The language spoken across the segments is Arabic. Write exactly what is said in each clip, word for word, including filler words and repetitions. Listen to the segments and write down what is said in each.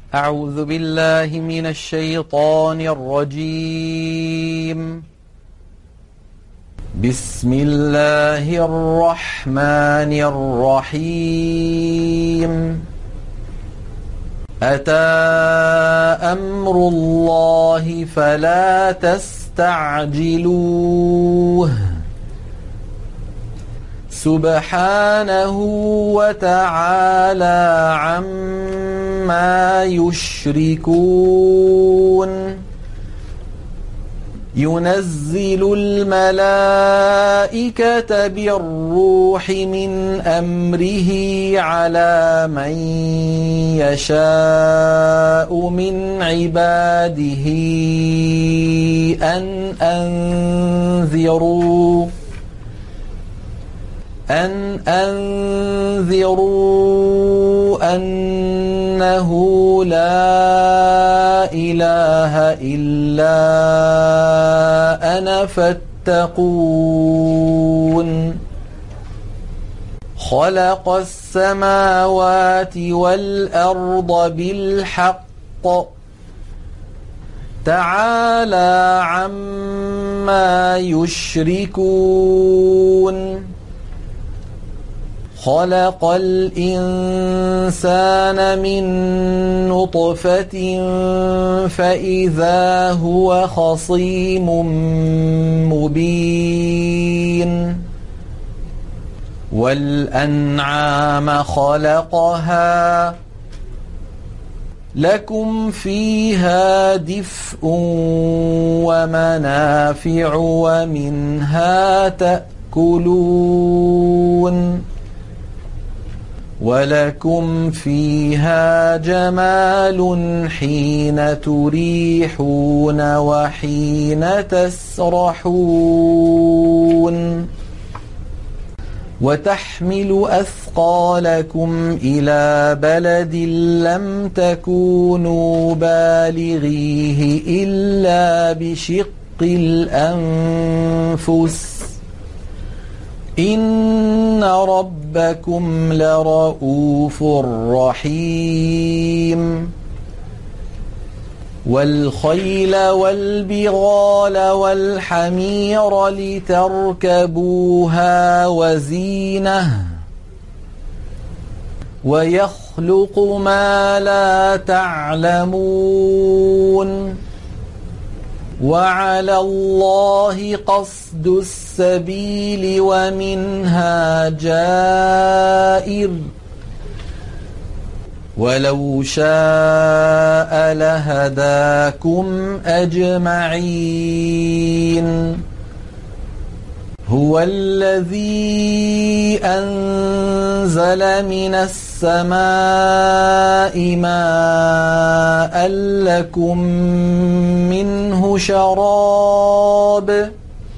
أعوذ بالله من الشيطان الرجيم. بسم الله الرحمن الرحيم. أتى أمر الله فلا تستعجلوه سبحانه وتعالى عما يشركون. ينزل الملائكة بالروح من أمره على من يشاء من عباده أن أنذروا أن أنذروا أنه لا إله إلا أنا فاتقون. خلق السماوات والأرض بالحق تعالى عما يشركون. خلق الإنسان من نطفة فإذا هو خصيم مبين. والأنعام خلقها لكم فيها دفء ومنافع ومنها تأكلون. ولكم فيها جمال حين تريحون وحين تسرحون. وتحمل أثقالكم إلى بلد لم تكونوا بالغيه إلا بشق الأنفس إن ربكم لرؤوف رحيم. والخيل والبغال والحمير لتركبوها وزينة ويخلق ما لا تعلمون. وعلى الله قصد السبيل ومنها جائر ولو شاء لهداكم أجمعين. هو الذي أنزل من السماء ماء لكم منه شراب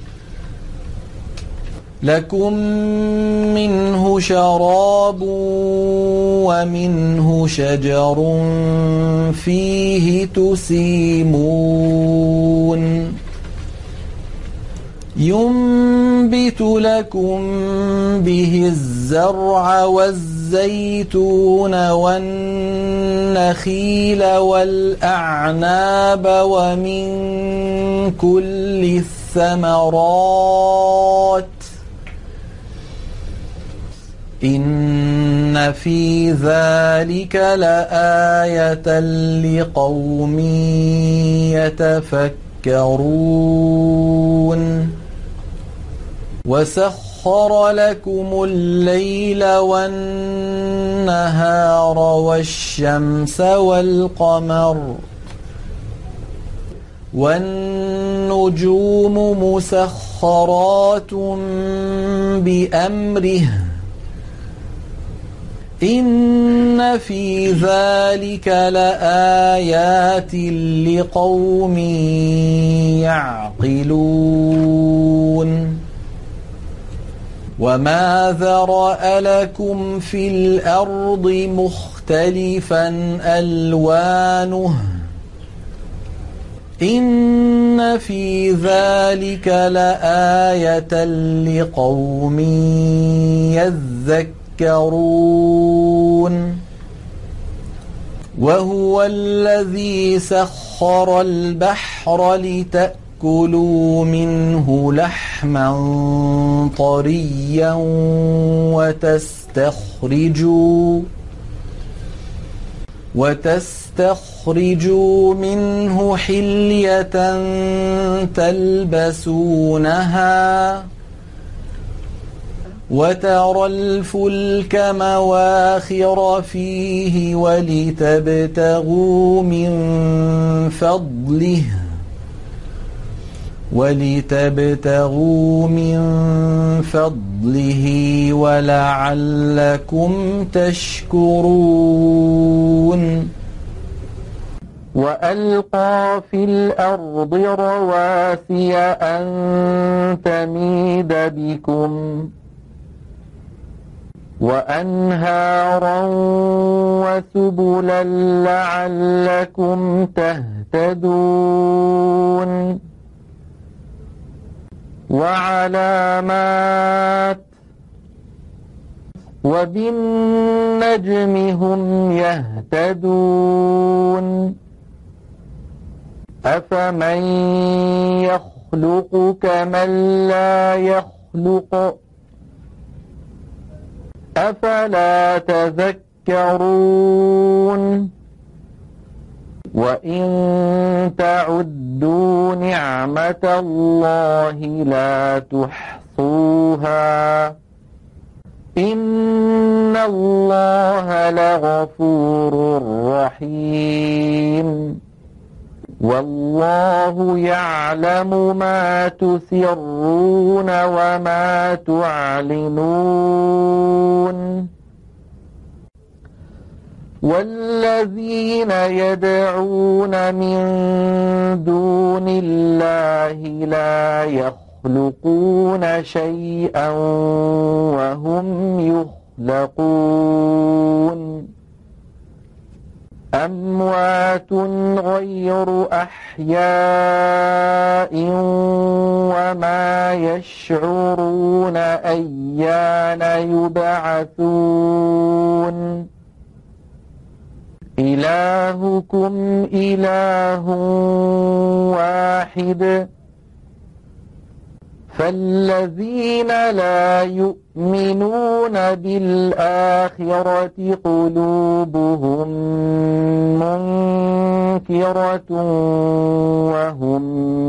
لكم منه شراب ومنه شجر فيه تسيمون. ينبت لكم به الزرع والزيتون والنخيل والأعناب ومن كل الثمرات إن في ذلك لآية لقوم يتفكرون. وسخر لكم الليل والنهار والشمس والقمر والنجوم مسخرات بأمره إن في ذلك لآيات لقوم يعقلون. وما ذرأ لكم في الأرض مختلفا ألوانه إن في ذلك لآية لقوم يذكرون. وهو الذي سخر البحر لتأكلوا منه لحما طريا وتستخرجوا وتستخرجوا منه حلية تلبسونها وترى الفلك مواخر فيه ولتبتغوا من فضله ولتبتغوا من فضله ولعلكم تشكرون وألقى في الأرض رواسي أن تميد بكم وأنهارا وسبلا لعلكم تهتدون وعلامات وبالنجم هم يهتدون أفمن يخلق كمن لا يخلق أفلا تذكرون وإن تعدوا نعمة الله لا تحصوها إن الله لغفور رحيم والله يعلم ما تسرون وما تعلنون والذين يدعون من دون الله لا يخلقون شيئا وهم يخلقون أموات غير أحياء وما يشعرون أيان يبعثون إلهكم إله واحد فالذين لا يؤمنون بالآخرة قلوبهم منكرة وهم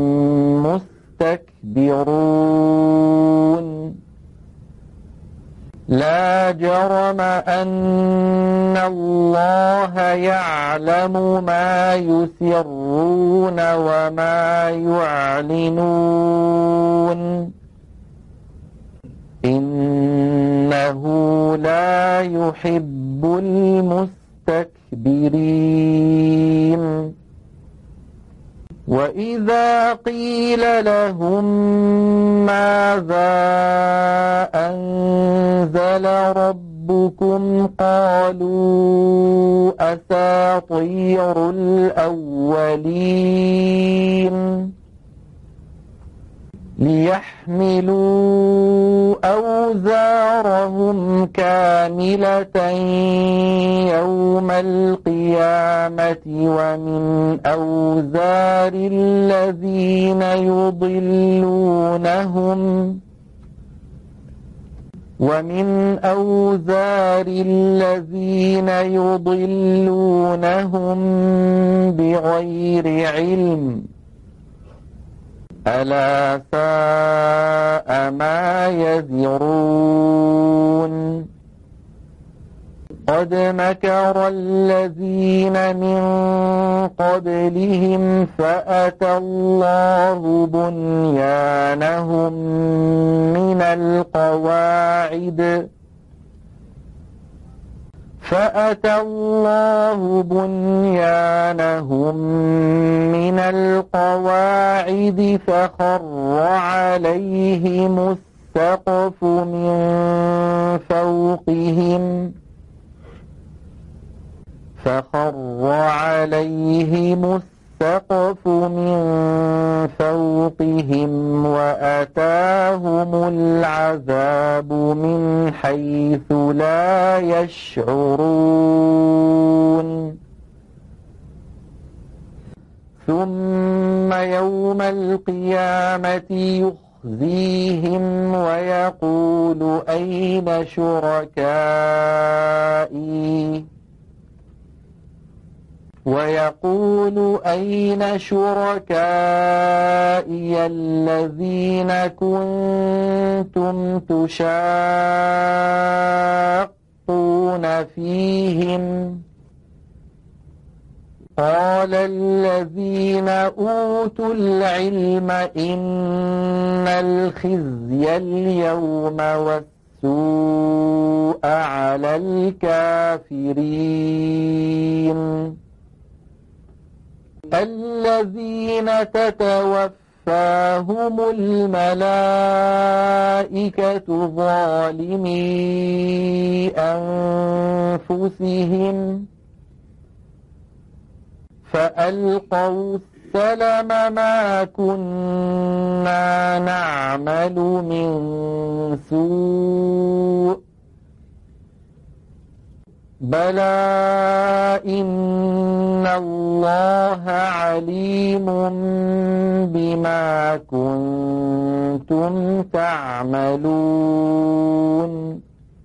مستكبرون لا جرم أن الله يعلم ما يسرون وما يعلنون إنه لا يحب المستكبرين وإذا قيل لهم ماذا أنزل ربكم قالوا أساطير الأولين ليحملوا أوزارهم كاملة يوم القيامة ومن أوزار الذين يضلونهم ومن أوزار الذين يضلونهم بغير علم ألا ساء ما يزرون قد مكر الذين من قبلهم فأتى الله بنيانهم من القواعد فأتى الله بنيانهم من القواعد فخر عليهم السقف من فوقهم فخر عليهم السقف من فوقهم وأتاهم العذاب من حيث لا يشعرون ثم يوم القيامة يخزيهم ويقول أين شركائي ويقول أين شركائي الذين كنتم تشاقون فيهم قال الذين أوتوا العلم إن الخزي اليوم والسوء على الكافرين الذين تتوفاهم الملائكة ظالمي أنفسهم فألقوا السلم ما كنا نعمل من سوء بلى إن الله عليم بما كنتم تعملون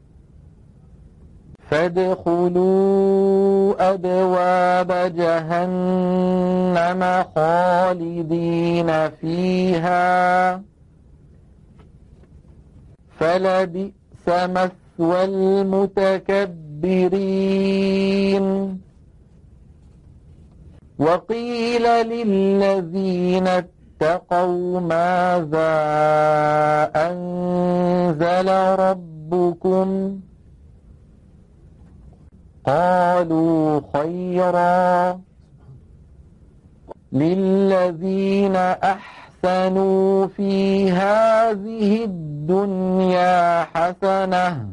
فادخلوا أبواب جهنم خالدين فيها فلبئس مثوى المتكبرين وقيل للذين اتقوا ماذا أنزل ربكم قالوا خيرا للذين أحسنوا في هذه الدنيا حسنة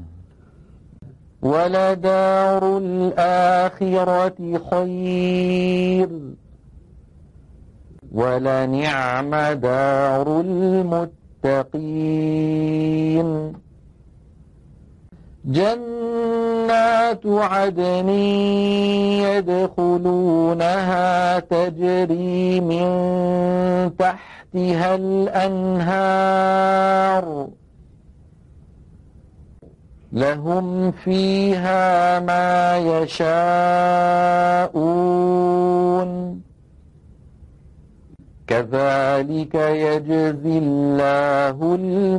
ولدار الآخرة خير ولنعم دار المتقين جنات عدن يدخلونها تجري من تحتها الأنهار لهم فيها ما يشاءون كذلك يجزي الله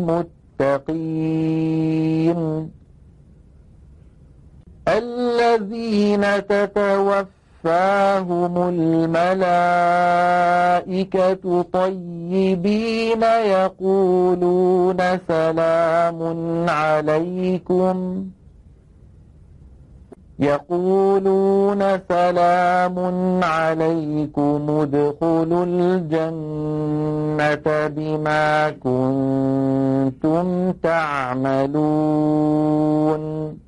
المتقين الذين تتوفاهم الملائكة طيبين يقولون سلام عليكم يقولون سلام عليكم ادخلوا الجنة بما كنتم تعملون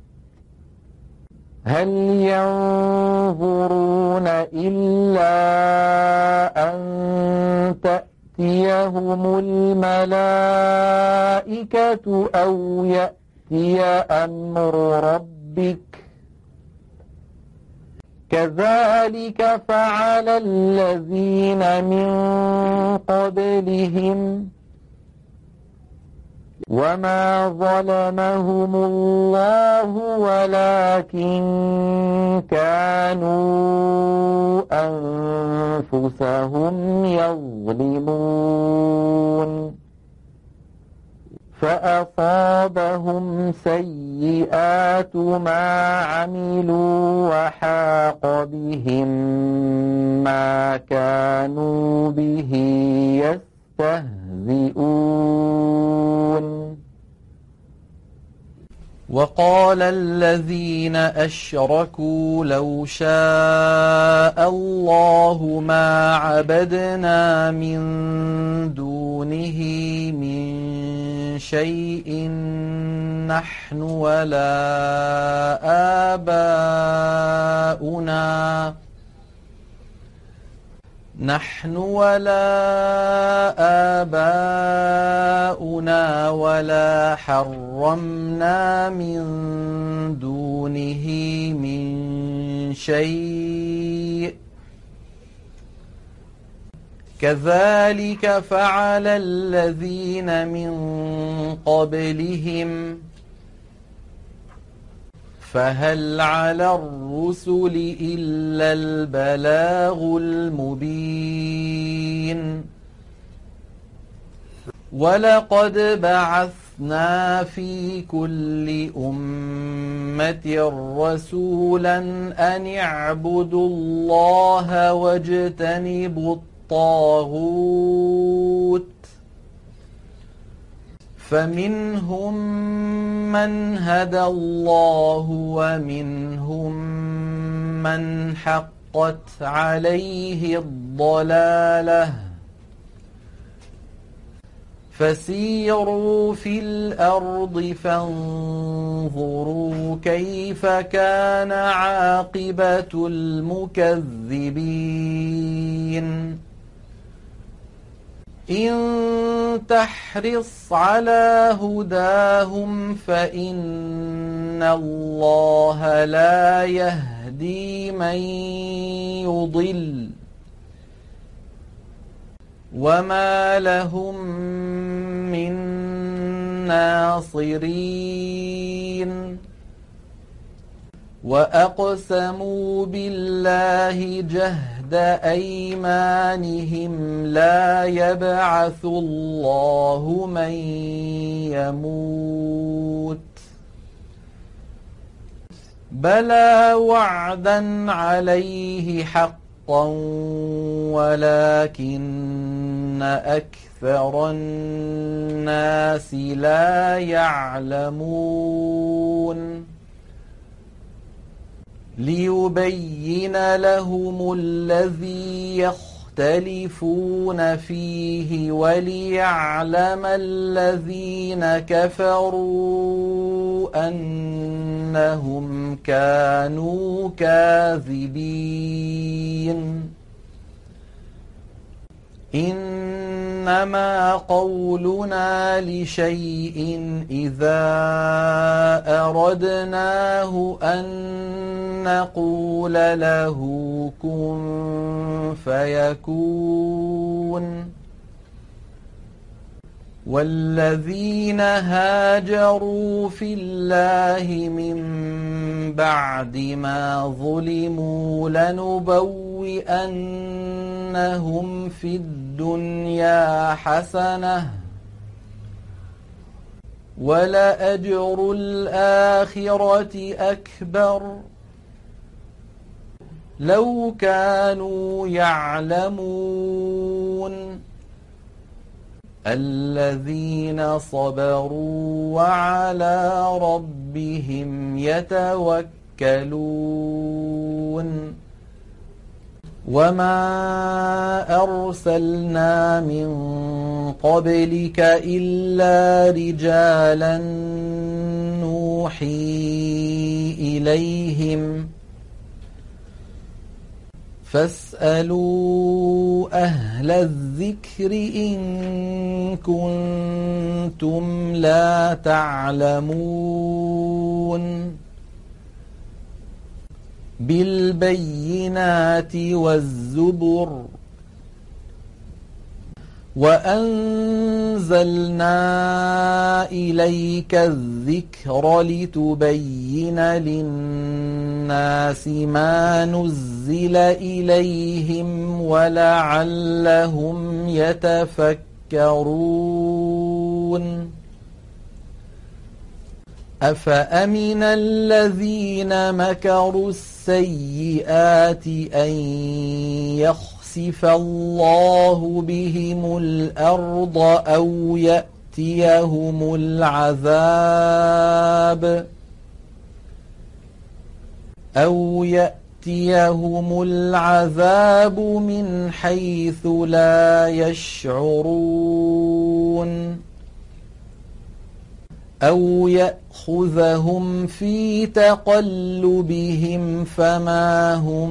هل ينظرون إلا أن تأتيهم الملائكة أو يأتي أمر ربك كذلك فعل الذين من قبلهم وما ظلمهم الله ولكن كانوا أنفسهم يظلمون فأصابهم سيئات ما عملوا وحاق بهم ما كانوا به يستهزئون وقال الذين أشركوا لو شاء الله ما عبدنا من دونه من شيء نحن ولا آباؤنا نحن ولا آباؤنا ولا حرمنا من دونه من شيء كذلك فعل الذين من قبلهم فهل على الرسل إلا البلاغ المبين ولقد بعثنا في كل أمة رسولا أن اعبدوا الله واجتنبوا الطاغوت فمنهم من هدى الله ومنهم من حقت عليه الضلالة فسيروا في الأرض فانظروا كيف كان عاقبة المكذبين إن تحرص على هداهم فإن الله لا يهدي من يضل وما لهم من ناصرين وأقسموا بالله جهد أيمانهم لا يبعث الله من يموت بلى وعدا عليه حقا ولكن أكثر الناس لا يعلمون ليبين لهم الذي يختلفون فيه وليعلم الذين كفروا أنهم كانوا كاذبين إنما قولنا لشيء إذا أردناه أن نقول له كن فيكون والذين هاجروا في الله من بعد ما ظلموا لنبوئنهم في الدنيا حسنة ولأجر الآخرة أكبر لو كانوا يعلمون الذين صبروا وعلى ربهم يتوكلون وما أرسلنا من قبلك إلا رجالا نوحي إليهم فاسألوا أهل الذكر إن كنتم لا تعلمون بالبينات والزبر وأنزلنا إليك الذكر لتبين للناس ما نزل إليهم ولعلهم يتفكرون أفأمن الذين مكروا السيئات أن يخسف الله بهم الأرض أو يأتيهم العذاب أو يأتيهم العذاب من حيث لا يشعرون أو يأخذهم في تقلبهم فما هم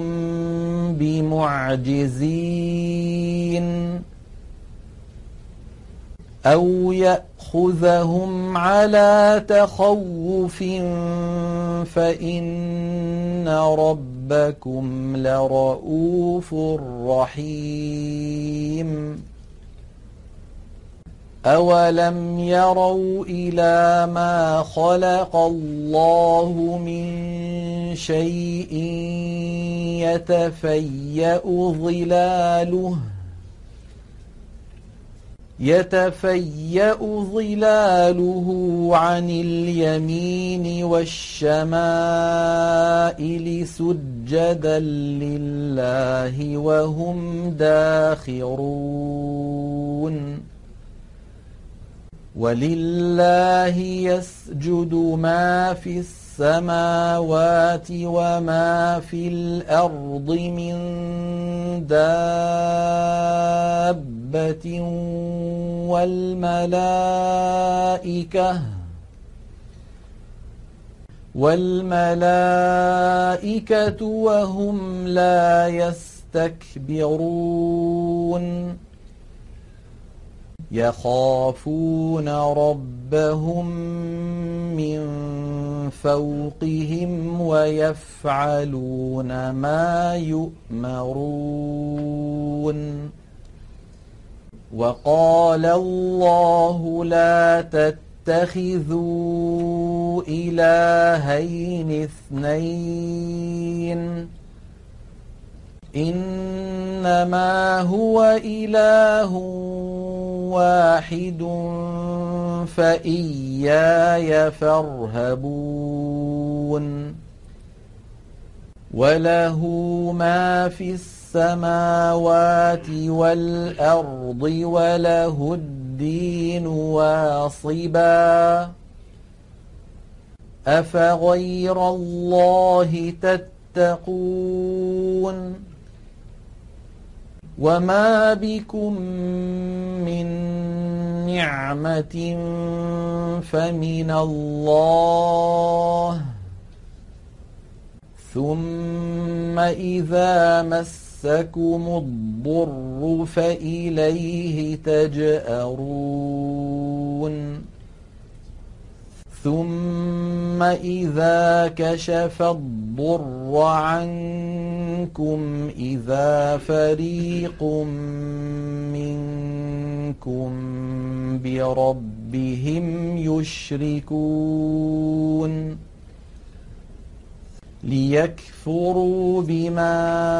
بمعجزين أو يأخذهم على تخوف فإن ربكم لرؤوف رحيم أولم يروا إلى ما خلق الله من شيء يتفيأ ظلاله يتفيأ ظلاله عن اليمين والشمائل سجدا لله وهم داخرون ولله يسجد ما في السماوات وما في الأرض من دابة والملائكة والملائكة وهم لا يستكبرون يخافون ربهم من فوقهم ويفعلون ما يؤمرون وقال الله لا تتخذوا إلهين اثنين إنما هو إله واحد فإياي فارهبون وله ما في السماوات والأرض وله الدين واصبا أفغير الله تتقون وما بكم من نعمة فمن الله ثم إذا مسكم الضر فإليه تجأرون ثم إذا كشف الضر عنكم إذا فريق منكم بربهم يشركون ليكفروا بما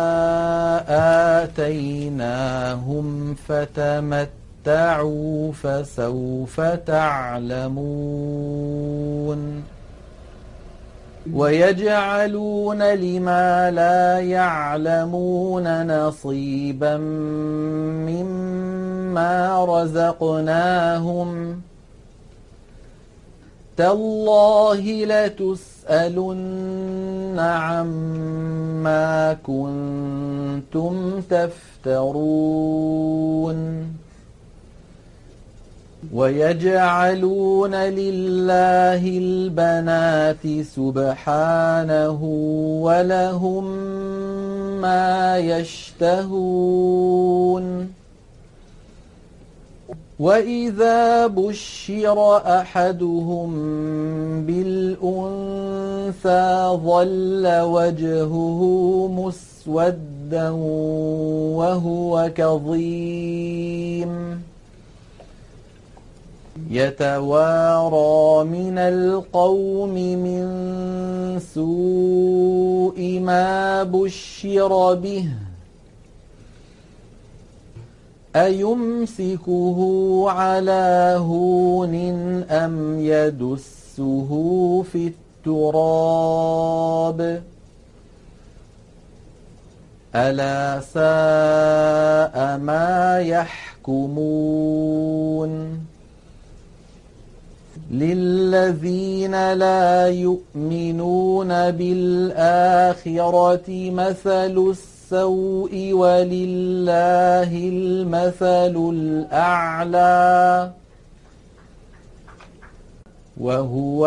آتيناهم فتمتعوا فسوف تعلمون ويجعلون لما لا يعلمون نصيبا مما رزقناهم تالله لتسألن عما كنتم تفترون ويجعلون لله البنات سبحانه ولهم ما يشتهون وإذا بشر أحدهم بالأنثى ظل وجهه مسودا وهو كظيم يتوارى من القوم من سوء ما بشر به أيمسكه على هون أم يدسه في التراب ألا ساء ما يحكمون للذين لا يؤمنون بالآخرة مثل السوء ولله المثل الأعلى وهو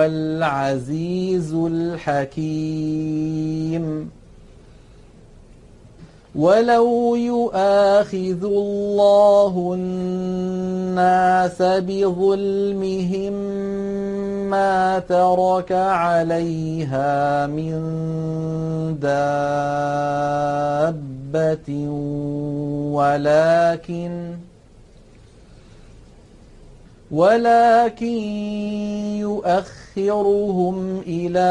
العزيز الحكيم ولو يؤاخذ الله الناس بظلمهم ما ترك عليها من دابة ولكن ولكن يؤخرهم إلى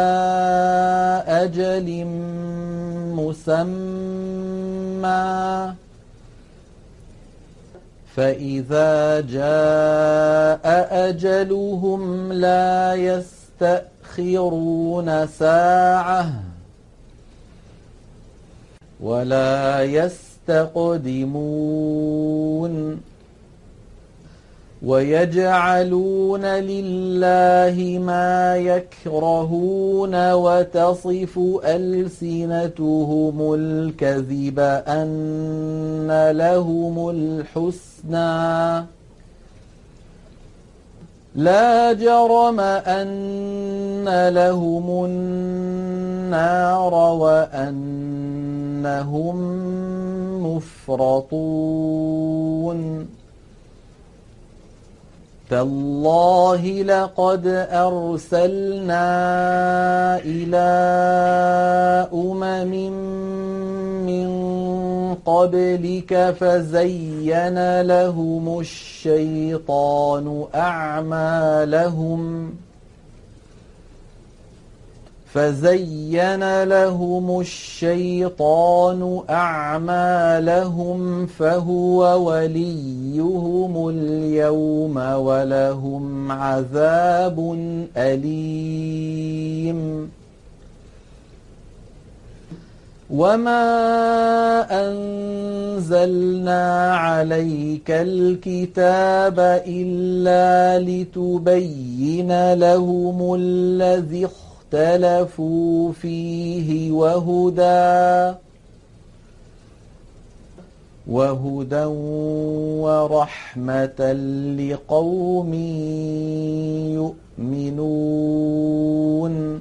أجل مسمى فإذا جاء أجلهم لا يستأخرون ساعة ولا يستقدمون ويجعلون لله ما يكرهون وتصف ألسنتهم الكذب أن لهم الحسنى لا جرم أن لهم النار وأنهم مفرطون تالله لقد أرسلنا إلى أمم من قبلك فزين لهم الشيطان أعمالهم فزين لهم الشيطان أعمالهم فهو وليهم اليوم ولهم عذاب أليم وما أنزلنا عليك الكتاب إلا لتبين لهم الذي اختلفوا فيه وهدى وهدى ورحمة لقوم يؤمنون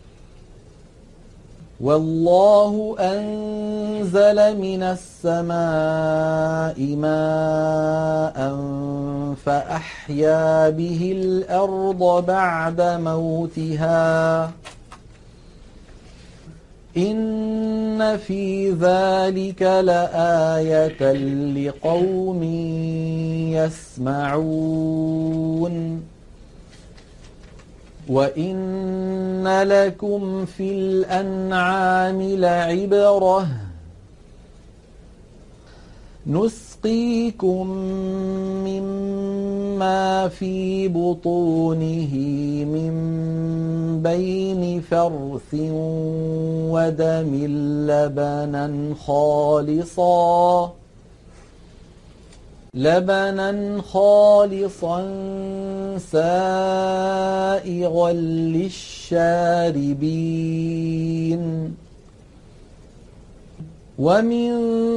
والله أنزل من السماء ماء فأحيا به الأرض بعد موتها إن في ذلك لآية لقوم يسمعون وإن لكم في الأنعام لعبرة نسقيكم مما في بطونه من بين فرث ودم لبنا خالصا لبنا خالصا سائغا للشاربين ومن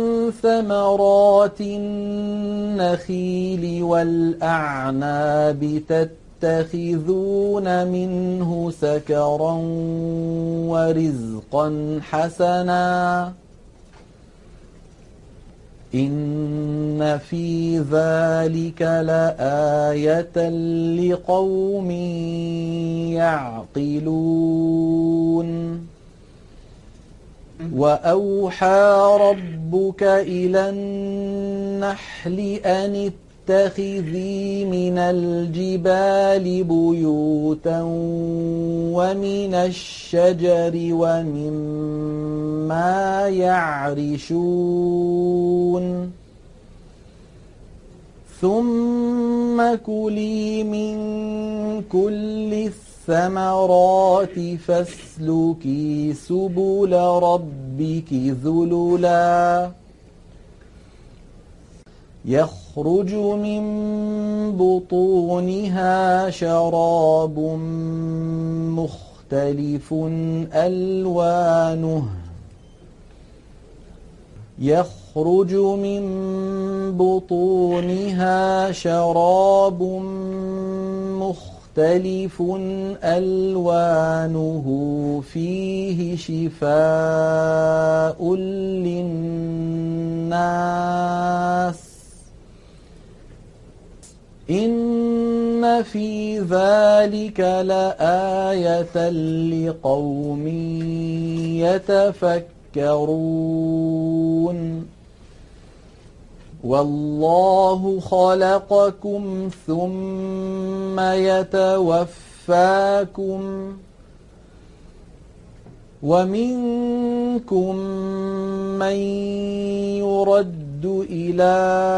ثمرات النخيل والأعناب تتخذون منه سكرا ورزقا حسنا إن في ذلك لآية لقوم يعقلون وأوحى ربك إلى النحل أن اتخذي من الجبال بيوتا ومن الشجر ومما يعرشون ثم كلي من كل الثمرات فاسلكي سبل ربك ذللا يخرج من بطونها شراب مختلف ألوانه يخرج من بطونها شراب مختلف مختلف ألوانه فيه شفاء للناس إن في ذلك لآية لقوم يتفكرون والله خلقكم ثم يتوفاكم ومنكم من يرد إلى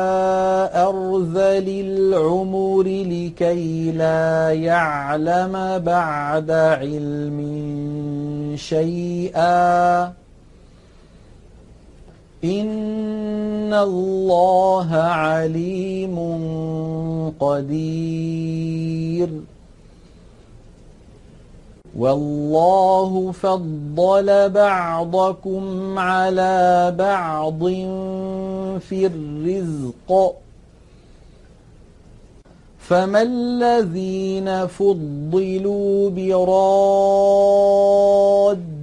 أرذل العمر لكي لا يعلم بعد علم شيئا إن الله عليم قدير والله فضل بعضكم على بعض في الرزق فما الذين فضلوا براد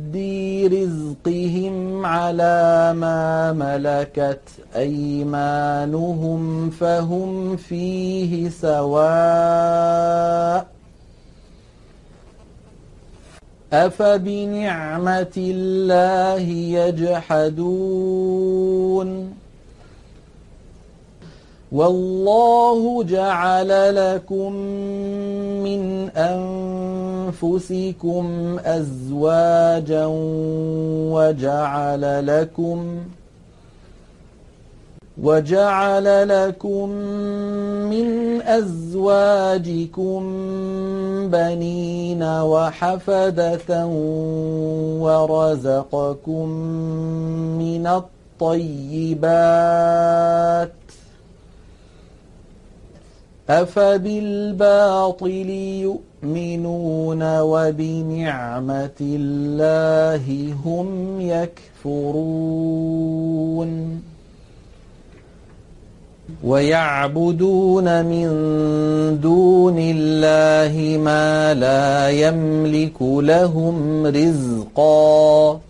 رزقهم على ما ملكت أيمانهم فهم فيه سواء أفبنعمة الله يجحدون والله جعل لكم من أنفسكم أزواجا وجعل لكم وجعل لكم من أزواجكم بنين وحفدة ورزقكم من الطيبات أفبالباطل يؤمنون وبنعمة الله هم يكفرون ويعبدون من دون الله ما لا يملك لهم رزقا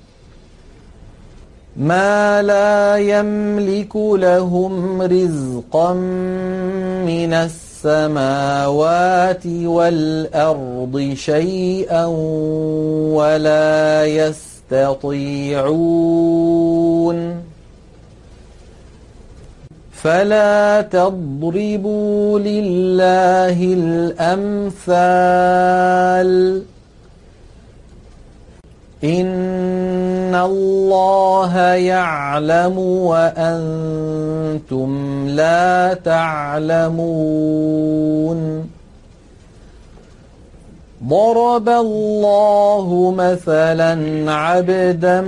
ما لا يملك لهم رزقا من السماوات والأرض شيئا ولا يستطيعون فلا تضربوا لله الأمثال إن الله يعلم وأنتم لا تعلمون ضرب الله مثلا عبدا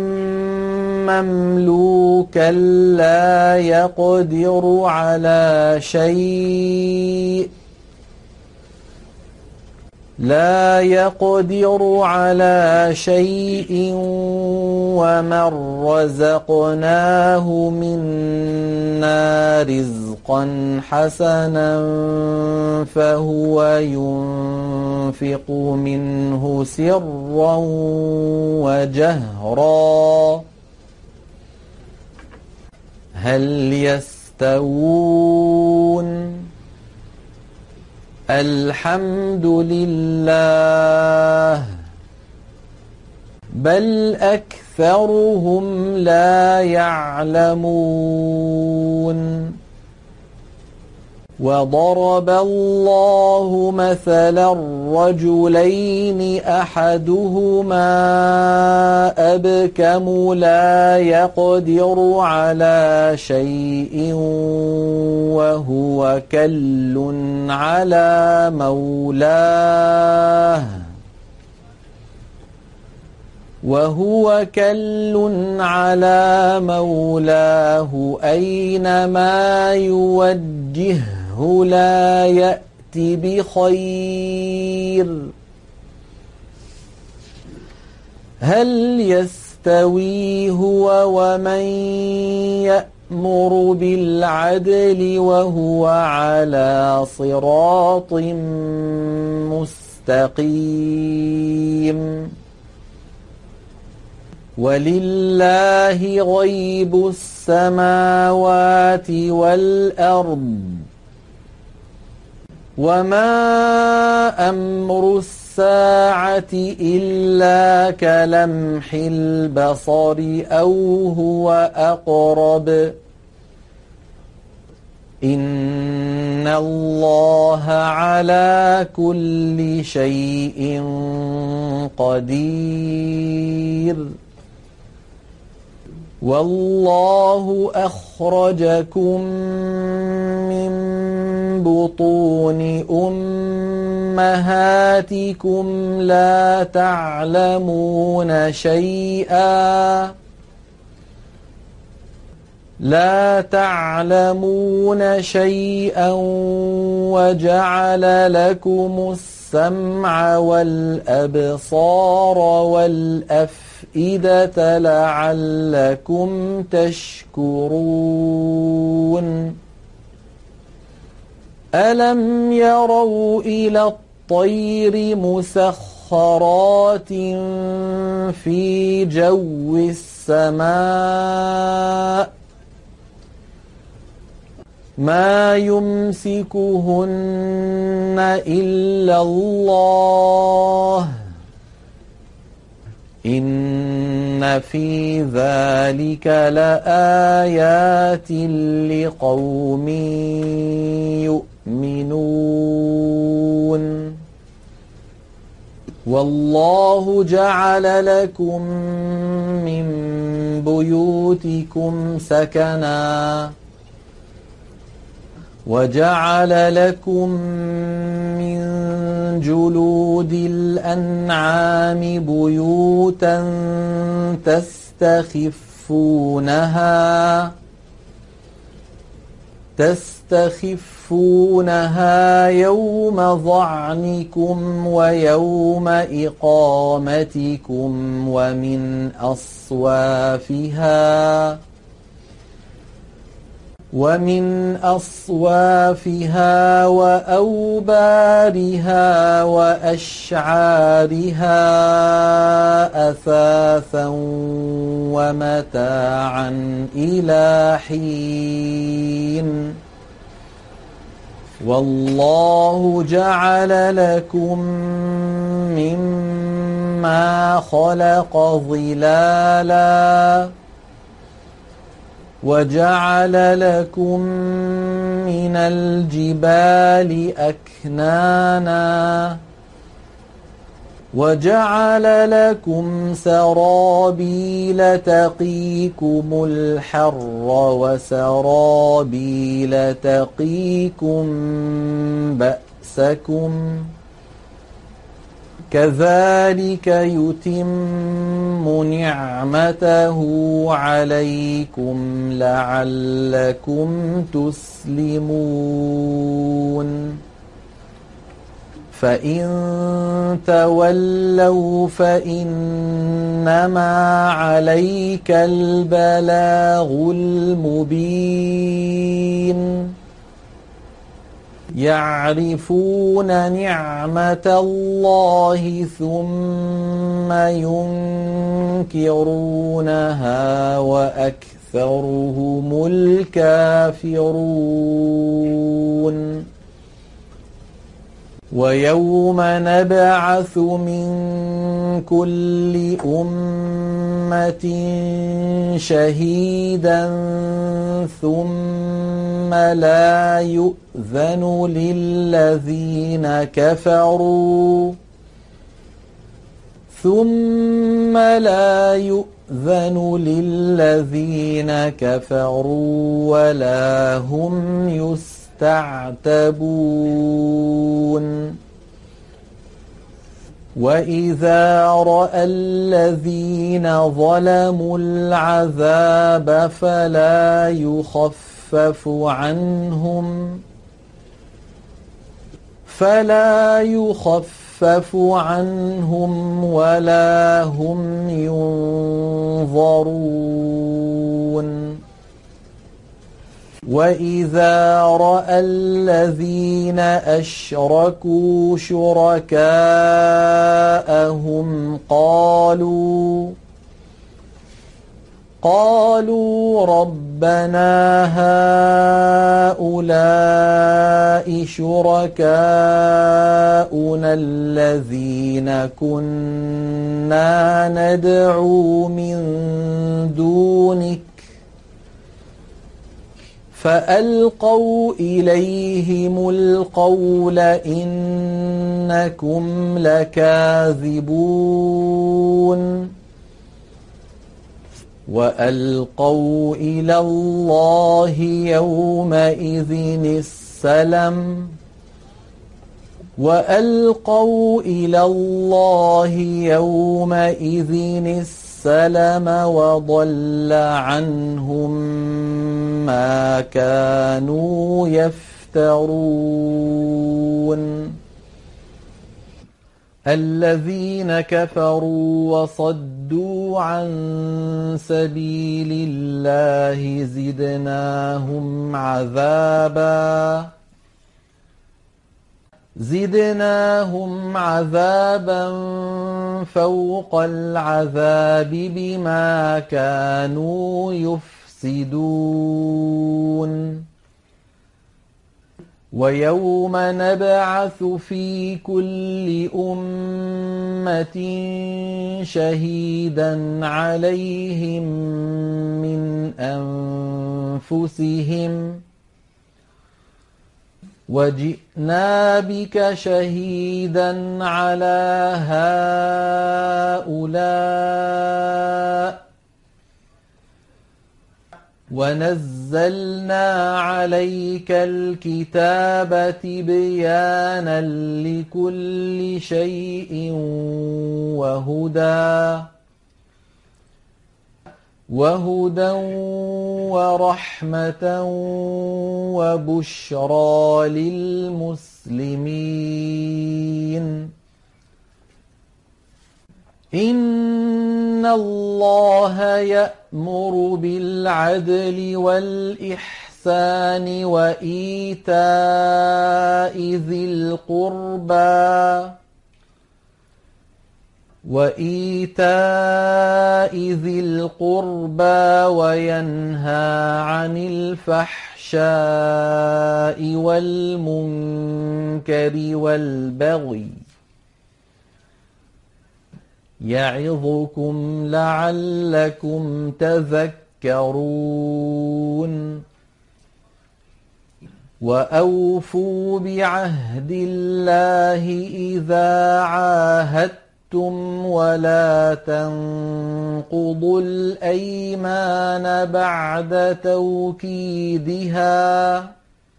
مملوكا لا يقدر على شيء لا يقدر على شيء ومن رزقناه منا رزقا حسنا فهو ينفق منه سرا وجهرا هل يستوون الحمد لله بل أكثرهم لا يعلمون وضرب الله مثلا رجلين أحدهما أبكم لا يقدر على شيء وهو كل على مولاه وهو كل على مولاه أينما يوجهه لا يأت بخير هل يستوي هو ومن ويأمر بالعدل وهو على صراط مستقيم ولله غيب السماوات والأرض وما أمر الساعة إلا كلمح البصر أو هو أقرب إن الله على كل شيء قدير والله أخرجكم من بطون أمهاتكم لا تعلمون شيئا لا تعلمون شيئا وجعل لكم السمع والأبصار والأفئدة لعلكم تشكرون ألم يروا إلى الطير مسخرات في جو السماء ما يمسكهن إلا الله إن في ذلك لآيات لقوم يؤمنون والله جعل لكم من بيوتكم سكنا وجعل لكم من جلود الأنعام بيوتا تستخفونها تستخفونها يوم ظعنكم ويوم إقامتكم ومن أصوافها ومن أصوافها وأوبارها وأشعارها أثاثا ومتاعا إلى حين والله جعل لكم مما خلق ظلالا وجعل لكم من الجبال أكنانا وجعل لكم سرابيل تقيكم الحر وسرابيل تقيكم بأسكم كذلك يتم نعمته عليكم لعلكم تسلمون فإن تولوا فإنما عليك البلاغ المبين يعرفون نعمة الله ثم ينكرونها وأكثرهم الكافرون ويوم نبعث من كل أمة شهيدا ثم لا يؤذن للذين كفروا ثم لا يؤذن للذين كفروا ولا هم يستعتبون وإذا رأى الذين ظلموا العذاب فلا يخفف عنهم فلا يخفف عنهم ولا هم ينظرون وإذا رأى الذين أشركوا شركاءهم قالوا قالوا ربنا هؤلاء شركاؤنا الذين كنا ندعو من دونك فألقوا إليهم القول إنكم لكاذبون وألقوا إلى الله يومئذ السلم وألقوا إلى الله يومئذ السلم وضل عنهم ما كانوا يفترون الذين كفروا وصدوا عن سبيل الله زدناهم عذابا زدناهم عذابا فوق العذاب بما كانوا يفسدون ويوم نبعث في كل أمة شهيدا عليهم من أنفسهم وجئنا بك شهيدا على هؤلاء ونزلنا عليك الكتاب تبيانا لكل شيء وهدى وهدى ورحمة وبشرى للمسلمين إن الله يأمر بالعدل والإحسان وإيتاء ذي القربى وإيتاء ذي القربى وينهى عن الفحشاء والمنكر والبغي يعظكم لعلكم تذكرون وأوفوا بعهد الله إذا عاهدتم ولا تنقضوا الأيمان بعد توكيدها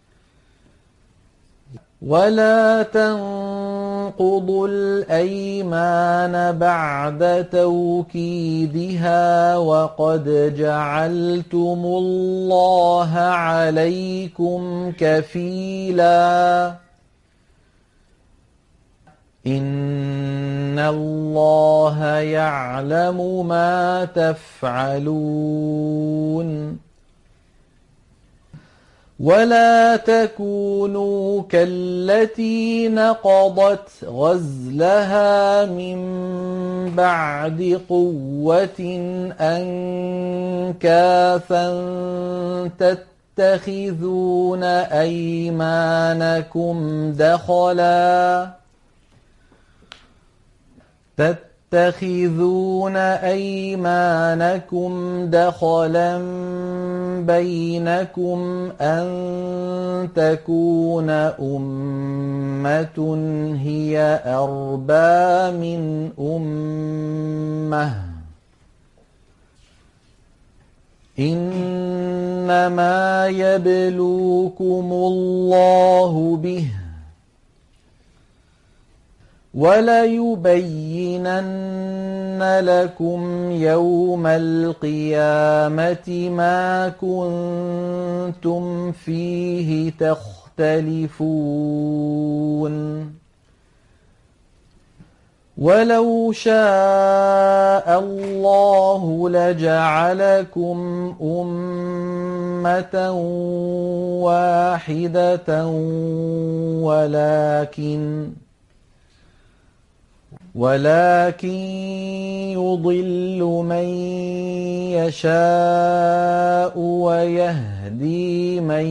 ولا تنقضوا الأيمان بعد توكيدها وقد جعلتم الله عليكم كفيلا إن الله يعلم ما تفعلون ولا تكونوا كالتي نقضت غزلها من بعد قوة أنكاثا تتخذون أيمانكم دخلا تتخذون أيمانكم دخلا بينكم أن تكون أمة هي أربى من أمة إنما يبلوكم الله به وَلَيُبَيِّنَنَّ لَكُمْ يَوْمَ الْقِيَامَةِ مَا كُنتُمْ فِيهِ تَخْتَلِفُونَ ولو شاء الله لجعلكم أمة واحدة ولكن ولكن يضل من يشاء ويهدي من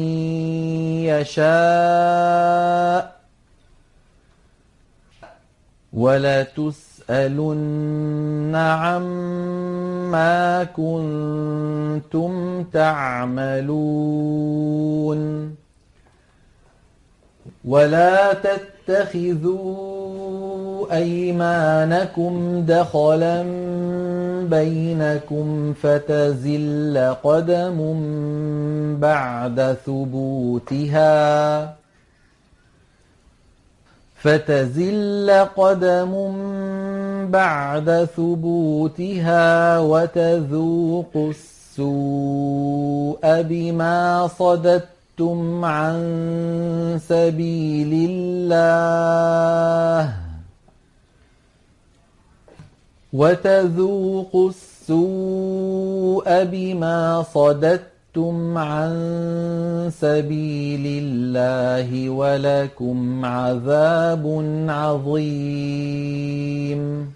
يشاء ولتسألن عما كنتم تعملون ولا تتخذوا أيمانكم دخلا بينكم فتزل قدم بعد ثبوتها فتزل قدم بعد ثبوتها وتذوقوا السوء بما صددتم عن سبيل الله وتذوقوا السوء بما صددتم عن سبيل الله ولكم عذاب عظيم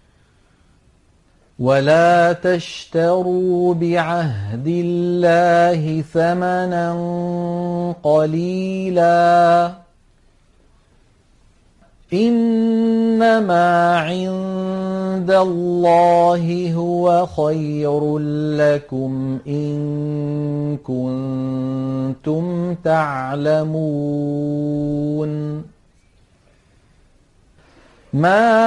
ولا تشتروا بعهد الله ثمنا قليلا إنما عند الله هو خير لكم إن كنتم تعلمون ما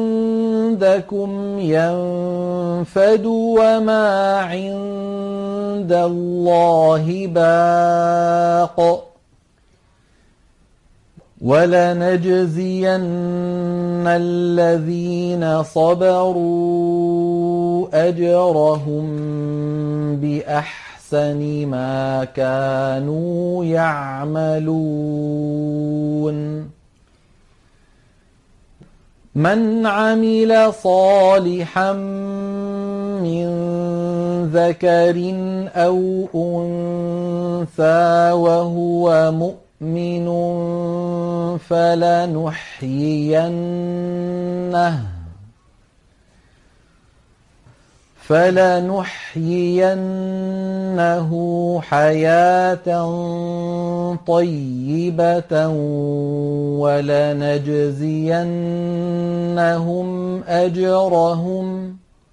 عندكم ينفد وما عند الله باق ولنجزين الذين صبروا أجرهم بأحسن ما كانوا يعملون من عمل صالحا من ذكر أو أنثى وهو مؤمن مؤمن فلنحيينه فلنحيينه حياة طيبة ولنجزينهم أجرهم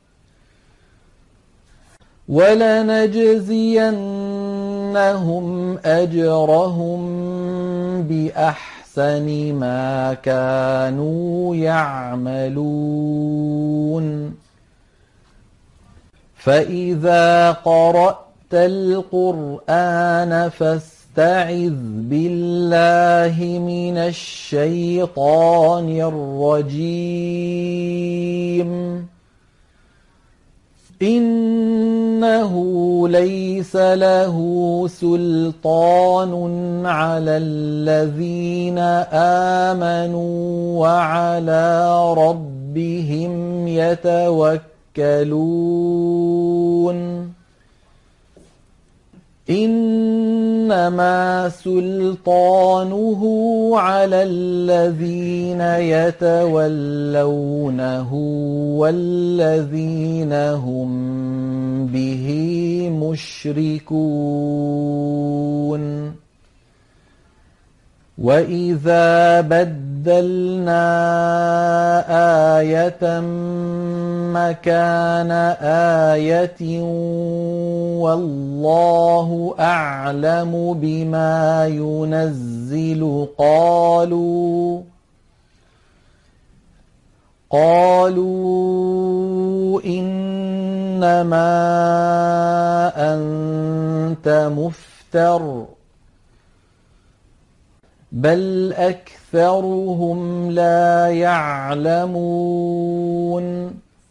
ولنجزينهم أجرهم بأحسن ما كانوا يعملون فإذا قرأت القرآن فاستعذ بالله من الشيطان الرجيم إنه ليس له سلطان على الذين آمنوا وعلى ربهم يتوكلون إنما سلطانه على الذين يتولونه والذين هم به مشركون وإذا بدلنا آية مكان آية والله أعلم بما ينزل قالوا قالوا إنما أنت مفتر بل أكثرهم لا يعلمون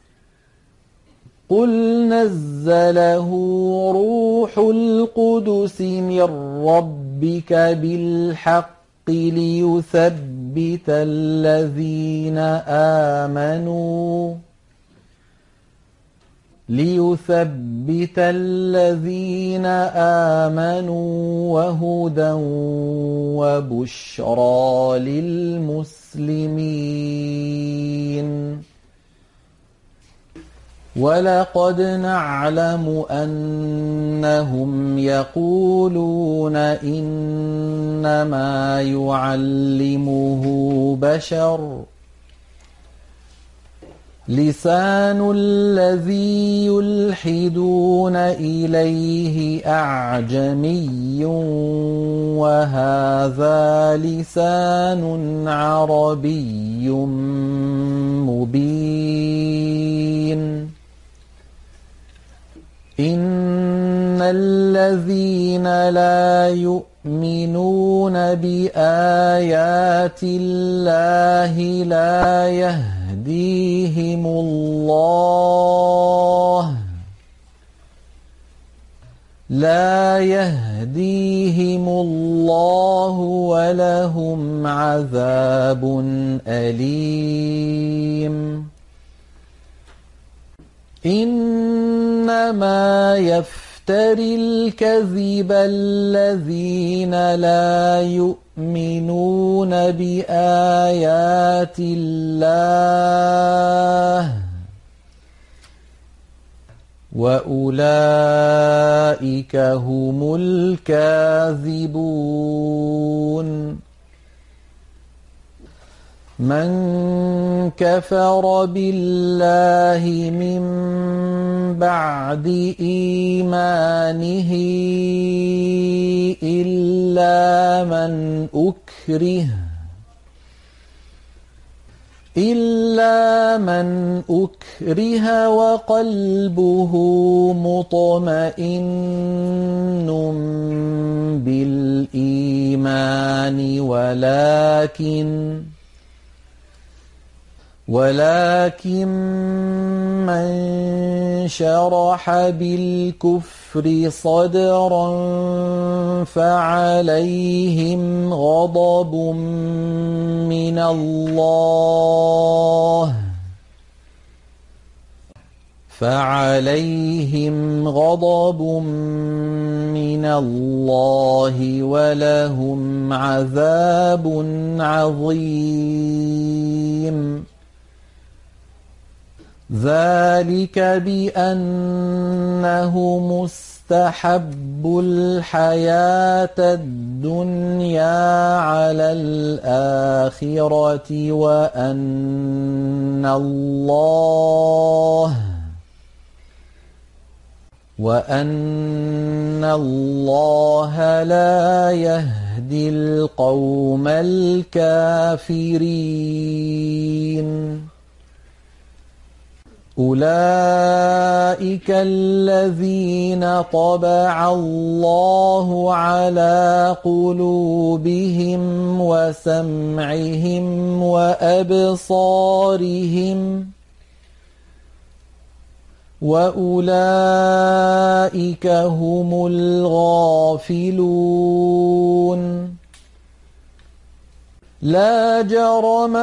قل نزله روح القدس من ربك بالحق ليثبت الذين آمنوا ليثبت الذين آمنوا وهدى وبشرى للمسلمين. ولقد نعلم أنهم يقولون إنما يعلمه بشر لسان الذي يلحدون إليه أعجمي وهذا لسان عربي مبين. إن الذين لا يؤمنون بآيات الله لا يهديهم الله لا يهديهم الله ولهم عذاب أليم. إنما يفتري الكذب الذين لا يؤمنون بآيات الله وأولئك هم الكاذبون. من كفر بالله من بعد إيمانه إلا من أكره إلا من أكره وقلبه مطمئن بالإيمان ولكن ولكن من شرح بالكفر صدرا فعليهم غضب من الله فعليهم غضب من الله ولهم عذاب عظيم. ذلك بأنه مستحب الحياة الدنيا على الآخرة وأن الله وأن الله لا يهدي القوم الكافرين. أولئك الذين طبع الله على قلوبهم وسمعهم وأبصارهم وأولئك هم الغافلون. لا جرم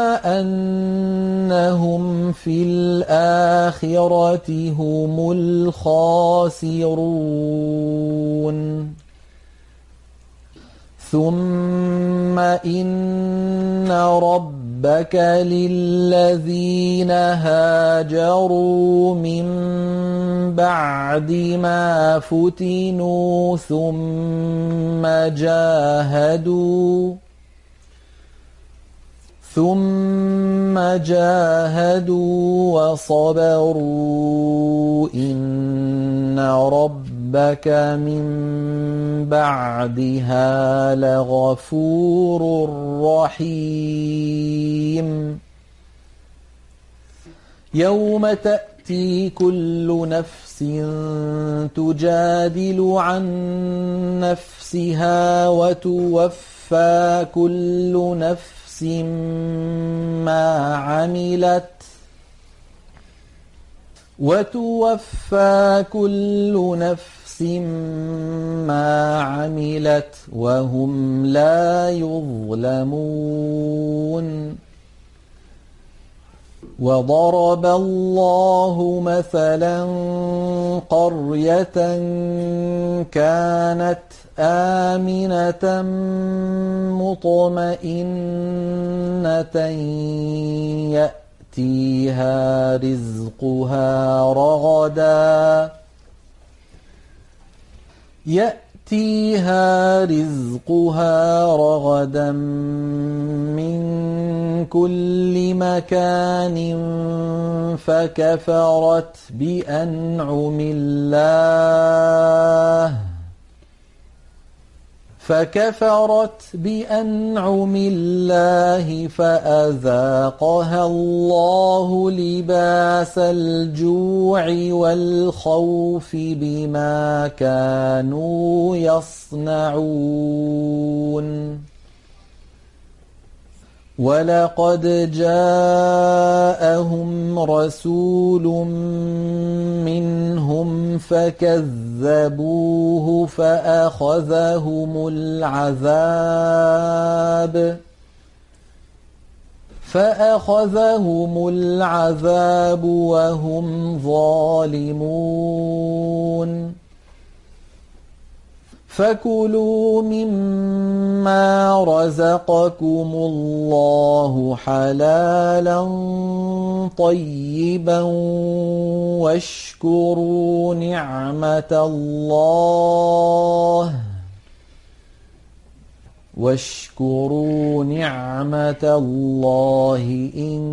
أنهم في الآخرة هم الخاسرون. ثم إن ربك للذين هاجروا من بعد ما فتنوا ثم جاهدوا ثم جاهدوا وصبروا إن ربك من بعدها لغفور رحيم. يوم تأتي كل نفس تجادل عن نفسها وتوفى كل نفس ما عملت وتوفى كل نفس نفس ما عملت وهم لا يظلمون وضرب الله مثلا قرية كانت آمنة مطمئنة يأتيها رزقها رغدا يأتيها رزقها رغدا من كل مكان فكفرت بأنعم الله فكفرت بأنعم الله فأذاقها الله لباس الجوع والخوف بما كانوا يصنعون ولقد جاءهم رسول منهم فكذبوه فأخذهم العذاب فأخذهم العذاب وهم ظالمون فكلوا مما رزقكم الله حلالا طيبا واشكروا نعمة الله واشكروا نعمة الله إن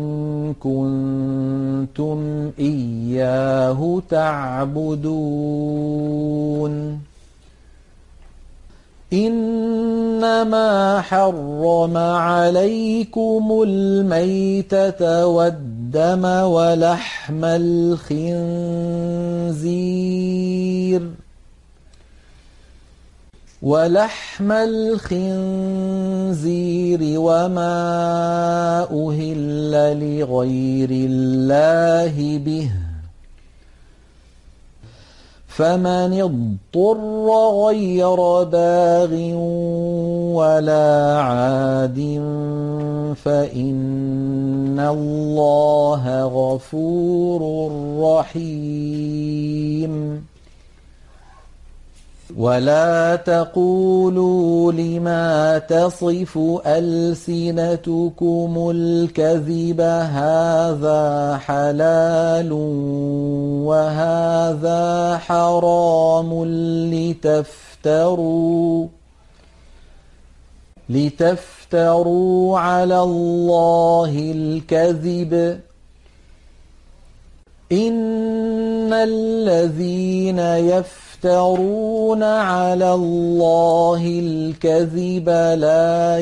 كنتم إياه تعبدون إنما حرم عليكم الميتة والدم ولحم الخنزير ولحم الخنزير وما أهل لغير الله به فمن اضطر غير باغ ولا عاد فإن الله غفور رحيم ولا تقولوا لما تصف ألسنتكم الكذب هذا حلال وهذا حرام لتفتروا لتفتروا على الله الكذب إن الذين يفترون يفترون على الله الكذب لا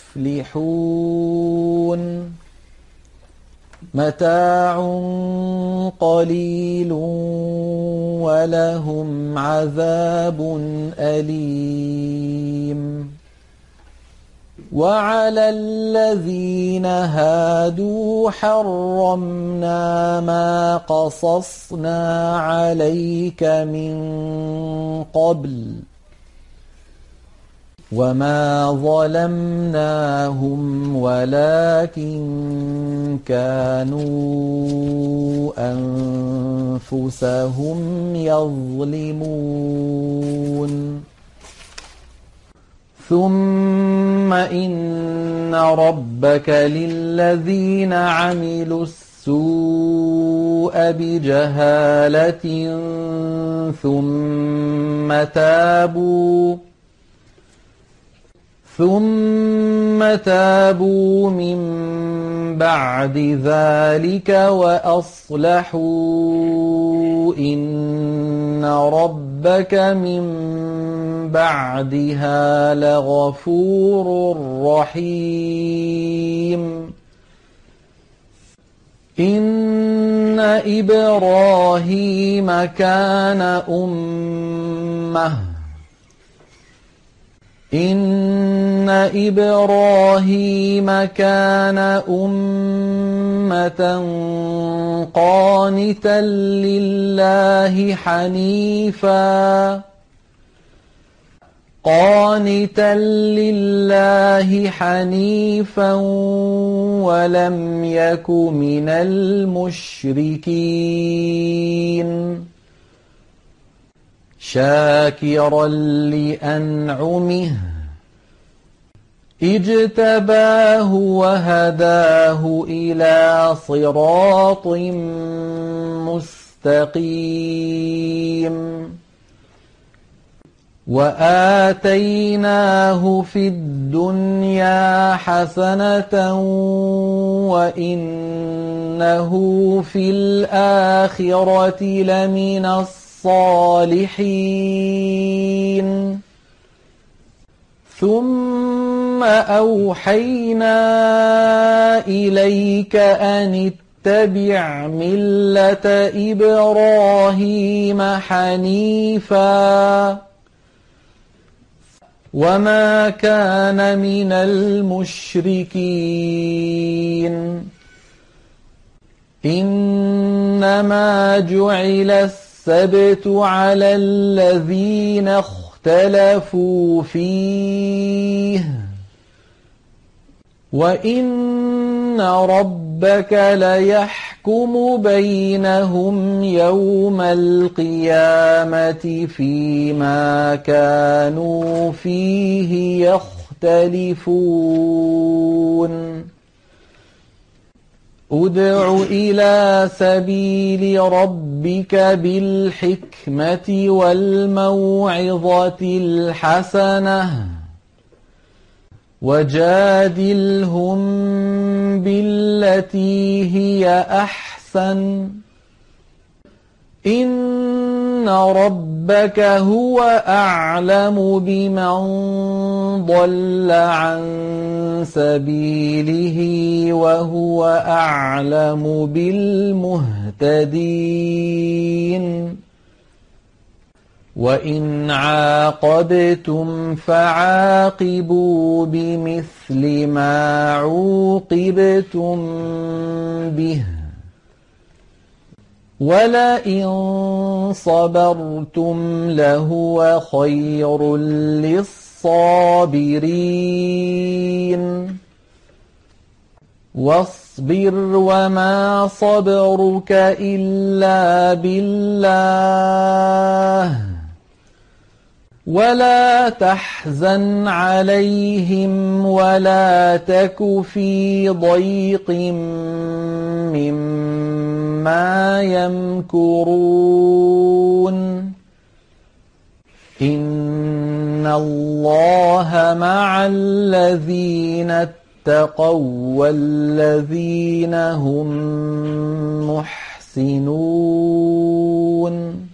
يفلحون متاع قليل ولهم عذاب أليم وعلى الذين هادوا حرمنا ما قصصنا عليك من قبل وما ظلمناهم ولكن كانوا أنفسهم يظلمون ثم إن ربك للذين عملوا السوء بجهالة ثم تابوا ثم تابوا من بعد ذلك وأصلحوا إن ربك من بعدها لغفور رحيم إن إبراهيم كان أمة إن إبراهيم كان أمة قانتا لله حنيفا قانتا لله حنيفا ولم يك من المشركين شاكرا لأنعمه اجتباه وهداه إلى صراط مستقيم وآتيناه في الدنيا حسنة وإنه في الآخرة لمن الصالحين ثم أوحينا إليك أن اتبع ملة إبراهيم حنيفا وما كان من المشركين إنما جعل السبت على الذين اختلفوا فيه وإن ربك ليحكم بينهم يوم القيامة فيما كانوا فيه يختلفون ادع إلى سبيل ربك بالحكمة والموعظة الحسنة وجادلهم بالتي هي أحسن إن ربك هو أعلم بمن ضل عن سبيله وهو أعلم بالمهتدين وإن عاقبتم فعاقبوا بمثل ما عوقبتم به ولئن صبرتم لهو خير للصابرين واصبر وما صبرك إلا بالله ولا تحزن عليهم ولا تك في ضيق مما يمكرون إن الله مع الذين اتقوا والذين هم محسنون